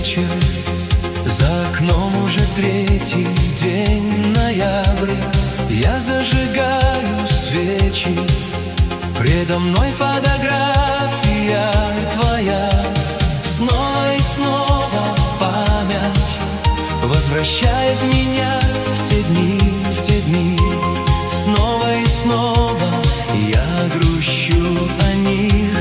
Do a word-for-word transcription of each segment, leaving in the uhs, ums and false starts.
вечер, за окном уже третий день ноября. Я зажигаю свечи, предо мной фотография твоя. Снова и снова память возвращает меня в те дни, в те дни. Снова и снова я грущу о них.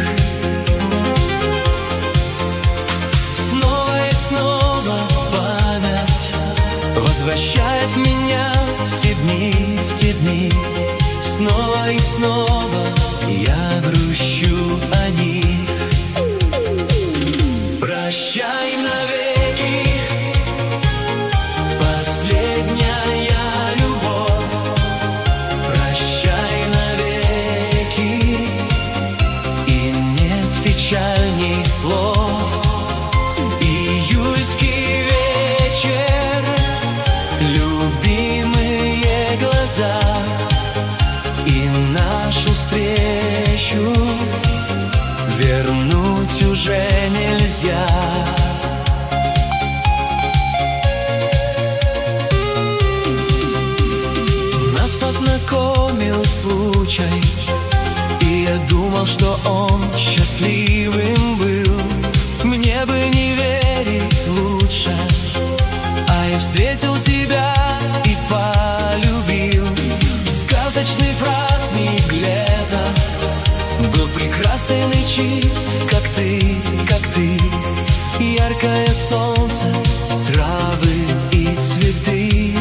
Снова и снова память возвращает меня в те дни, в те дни. Снова и снова я грущу о них. Прощай навеки, последняя любовь. Прощай навеки, и нет печальней слов. Июльский вечер, любимые глаза, и нашу встречу вернуть уже нельзя. Нас познакомил случай, и я думал, что он счастливым был. Мне бы не верить лучше, а я встретил тебя и полюбил. Сказочный праздник лета был прекрасен и чист, как ты, как ты. Яркое солнце, травы и цветы.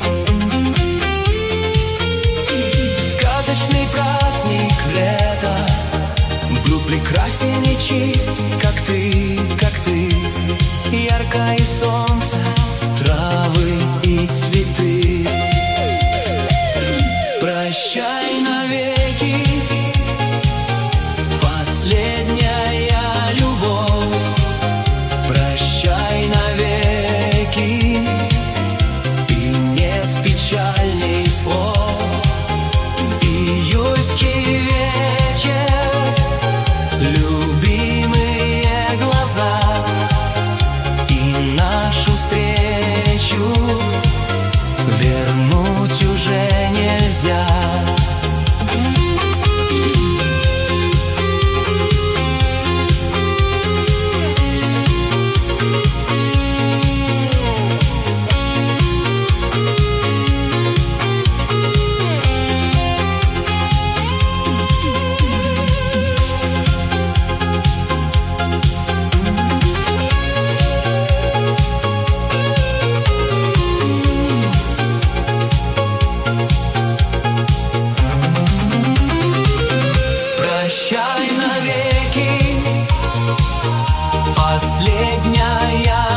Сказочный праздник лета был прекрасен и чист, как ты, как ты. Яркое солнце, травы и цветы. Прощай навеки, последняя любовь. Прощай навеки, и нет печальней слов. Июльский вечер, любимые глаза, и нашу встречу вернуть уже нельзя. Прощай навеки, последняя